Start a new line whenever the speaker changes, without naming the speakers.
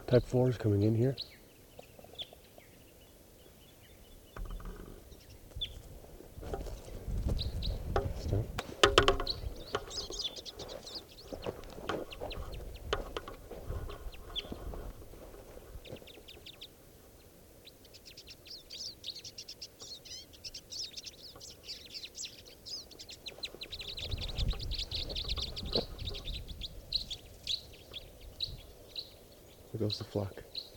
Type 4 is coming in here. Stop. There goes the flock.